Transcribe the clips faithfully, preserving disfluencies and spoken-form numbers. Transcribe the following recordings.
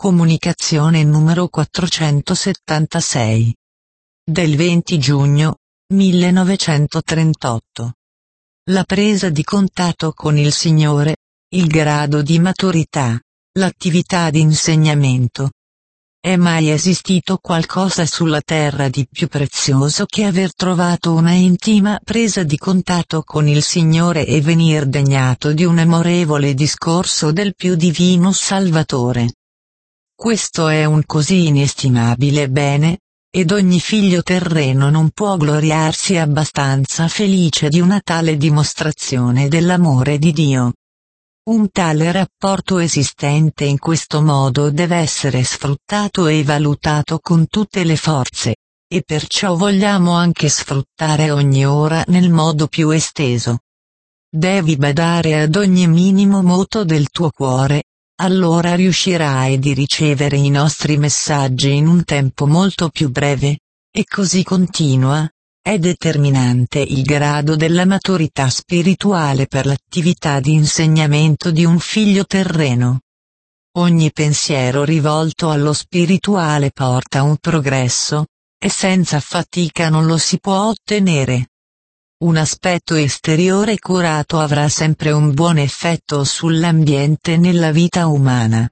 Comunicazione numero quattrocentosettantasei. Del venti giugno millenovecentotrentotto. La presa di contatto con il Signore, il grado di maturità, l'attività di insegnamento. È mai esistito qualcosa sulla terra di più prezioso che aver trovato una intima presa di contatto con il Signore e venir degnato di un amorevole discorso del più divino Salvatore? Questo è un così inestimabile bene, ed ogni figlio terreno non può gloriarsi abbastanza felice di una tale dimostrazione dell'amore di Dio. Un tale rapporto esistente in questo modo deve essere sfruttato e valutato con tutte le forze, e perciò vogliamo anche sfruttare ogni ora nel modo più esteso. Devi badare ad ogni minimo moto del tuo cuore, allora riuscirai di ricevere i nostri messaggi in un tempo molto più breve, e così continua. È determinante il grado della maturità spirituale per l'attività di insegnamento di un figlio terreno. Ogni pensiero rivolto allo spirituale porta un progresso, e senza fatica non lo si può ottenere. Un aspetto esteriore curato avrà sempre un buon effetto sull'ambiente nella vita umana.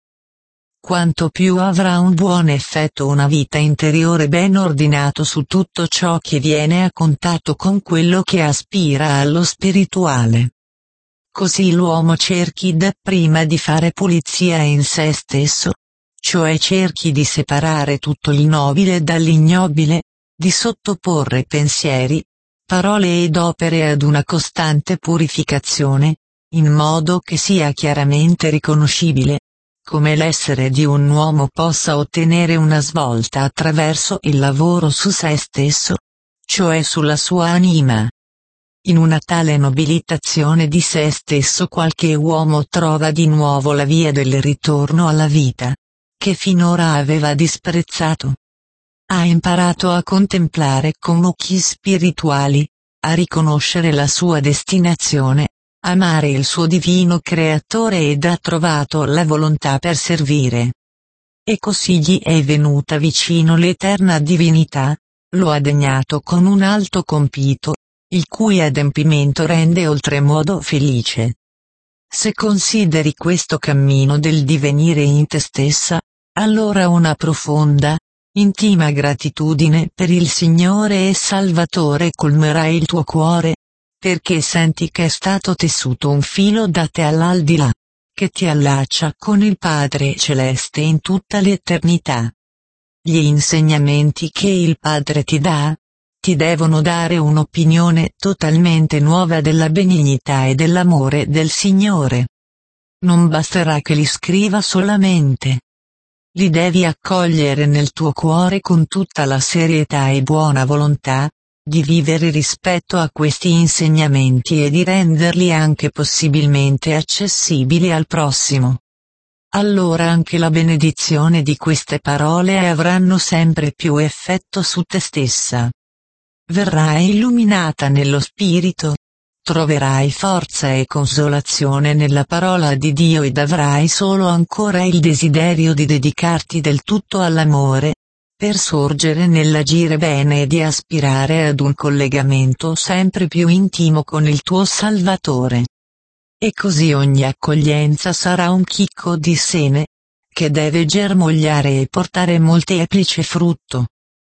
Quanto più avrà un buon effetto una vita interiore ben ordinato su tutto ciò che viene a contatto con quello che aspira allo spirituale. Così l'uomo cerchi dapprima di fare pulizia in se stesso, cioè cerchi di separare tutto il nobile dall'ignobile, di sottoporre pensieri, parole ed opere ad una costante purificazione, in modo che sia chiaramente riconoscibile come l'essere di un uomo possa ottenere una svolta attraverso il lavoro su se stesso, cioè sulla sua anima. In una tale nobilitazione di se stesso qualche uomo trova di nuovo la via del ritorno alla vita, che finora aveva disprezzato. Ha imparato a contemplare con occhi spirituali, a riconoscere la sua destinazione, amare il suo divino creatore ed ha trovato la volontà per servire. E così gli è venuta vicino l'eterna divinità, lo ha degnato con un alto compito, il cui adempimento rende oltremodo felice. Se consideri questo cammino del divenire in te stessa, allora una profonda, intima gratitudine per il Signore e Salvatore colmerà il tuo cuore, perché senti che è stato tessuto un filo da te all'aldilà, che ti allaccia con il Padre Celeste in tutta l'eternità. Gli insegnamenti che il Padre ti dà, ti devono dare un'opinione totalmente nuova della benignità e dell'amore del Signore. Non basterà che li scriva solamente. Li devi accogliere nel tuo cuore con tutta la serietà e buona volontà, di vivere rispetto a questi insegnamenti e di renderli anche possibilmente accessibili al prossimo. Allora anche la benedizione di queste parole avranno sempre più effetto su te stessa. Verrai illuminata nello spirito, troverai forza e consolazione nella parola di Dio ed avrai solo ancora il desiderio di dedicarti del tutto all'amore, per sorgere nell'agire bene e di aspirare ad un collegamento sempre più intimo con il tuo Salvatore. E così ogni accoglienza sarà un chicco di seme, che deve germogliare e portare molteplice frutto.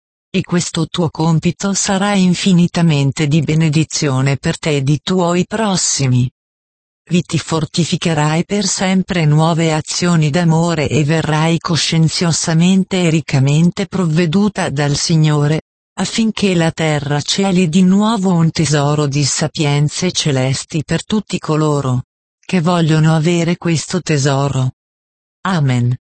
E questo tuo compito sarà infinitamente di benedizione per te e di tuoi prossimi. Vi ti fortificherai per sempre nuove azioni d'amore e verrai coscienziosamente e riccamente provveduta dal Signore, affinché la terra celi di nuovo un tesoro di sapienze celesti per tutti coloro che vogliono avere questo tesoro. Amen.